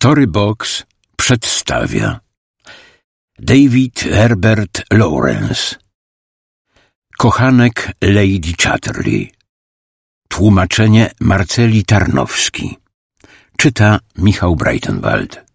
Storybox przedstawia David Herbert Lawrence. Kochanek Lady Chatterley. Tłumaczenie Marceli Tarnowski. Czyta Michał Breitenwald.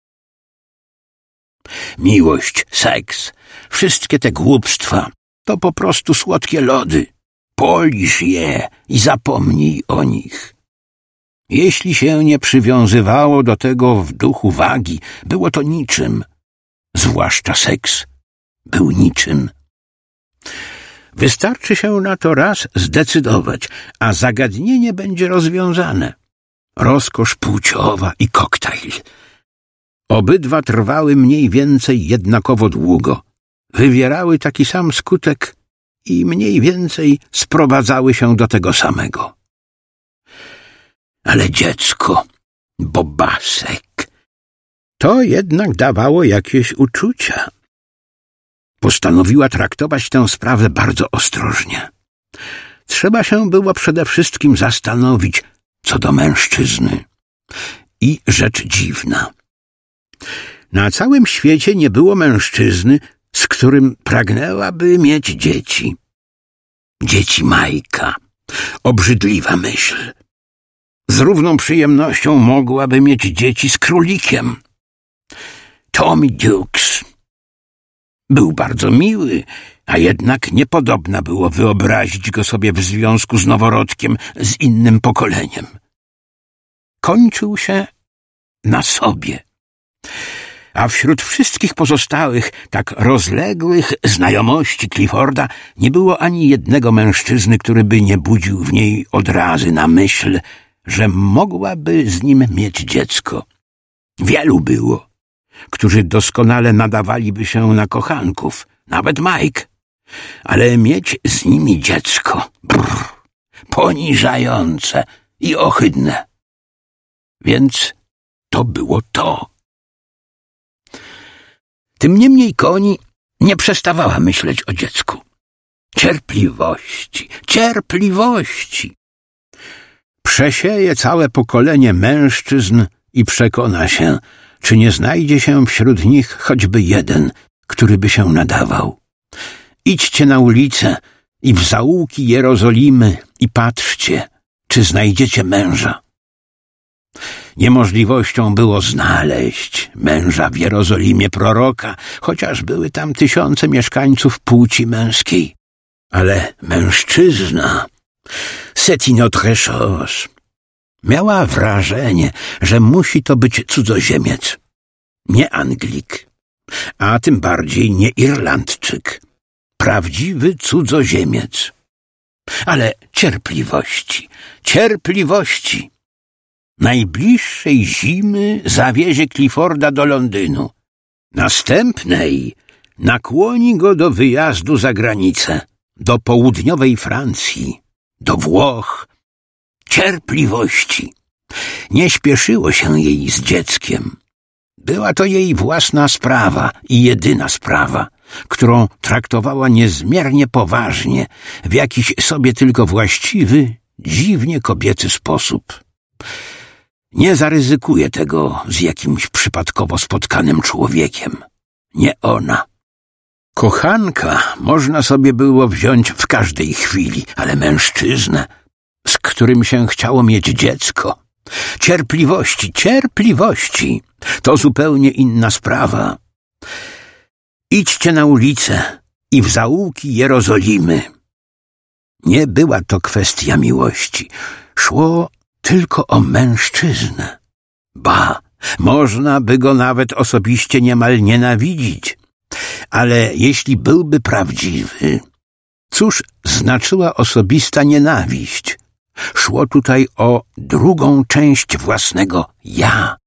Miłość, seks, wszystkie te głupstwa to po prostu słodkie lody. Polisz je i zapomnij o nich. Jeśli się nie przywiązywało do tego w duchu wagi, było to niczym. Zwłaszcza seks był niczym. Wystarczy się na to raz zdecydować, a zagadnienie będzie rozwiązane. Rozkosz płciowa i koktajl. Obydwa trwały mniej więcej jednakowo długo, wywierały taki sam skutek i mniej więcej sprowadzały się do tego samego. Ale dziecko, bobasek, to jednak dawało jakieś uczucia. Postanowiła traktować tę sprawę bardzo ostrożnie. Trzeba się było przede wszystkim zastanowić co do mężczyzny. I rzecz dziwna. Na całym świecie nie było mężczyzny, z którym pragnęłaby mieć dzieci. Dzieci Majka. Obrzydliwa myśl. Z równą przyjemnością mogłaby mieć dzieci z królikiem. Tommy Dukes był bardzo miły, a jednak niepodobna było wyobrazić go sobie w związku z noworodkiem z innym pokoleniem. Kończył się na sobie. A wśród wszystkich pozostałych, tak rozległych znajomości Clifforda nie było ani jednego mężczyzny, który by nie budził w niej odrazy na myśl, że mogłaby z nim mieć dziecko. Wielu było, którzy doskonale nadawaliby się na kochanków, nawet Mike, ale mieć z nimi dziecko, poniżające i ohydne. Więc to było to. Tym niemniej Koni nie przestawała myśleć o dziecku. Cierpliwości, cierpliwości. Przesieje całe pokolenie mężczyzn i przekona się, czy nie znajdzie się wśród nich choćby jeden, który by się nadawał. Idźcie na ulicę i w zaułki Jerozolimy i patrzcie, czy znajdziecie męża. Niemożliwością było znaleźć męża w Jerozolimie proroka, chociaż były tam tysiące mieszkańców płci męskiej. Ale mężczyzna, c'est une autre chose. Miała wrażenie, że musi to być cudzoziemiec, nie Anglik, a tym bardziej nie Irlandczyk. Prawdziwy cudzoziemiec. Ale cierpliwości, cierpliwości. Najbliższej zimy zawiezie Clifforda do Londynu. Następnej nakłoni go do wyjazdu za granicę, do południowej Francji, do Włoch. Cierpliwości. Nie śpieszyło się jej z dzieckiem. Była to jej własna sprawa i jedyna sprawa, którą traktowała niezmiernie poważnie, w jakiś sobie tylko właściwy, dziwnie kobiecy sposób. Nie zaryzykuje tego z jakimś przypadkowo spotkanym człowiekiem. Nie ona. Kochanka można sobie było wziąć w każdej chwili, ale mężczyznę, z którym się chciało mieć dziecko. Cierpliwości, cierpliwości. To zupełnie inna sprawa. Idźcie na ulicę i w zaułki Jerozolimy. Nie była to kwestia miłości. Szło tylko o mężczyznę. Ba, można by go nawet osobiście niemal nienawidzić. Ale jeśli byłby prawdziwy, cóż znaczyła osobista nienawiść? Szło tutaj o drugą część własnego ja.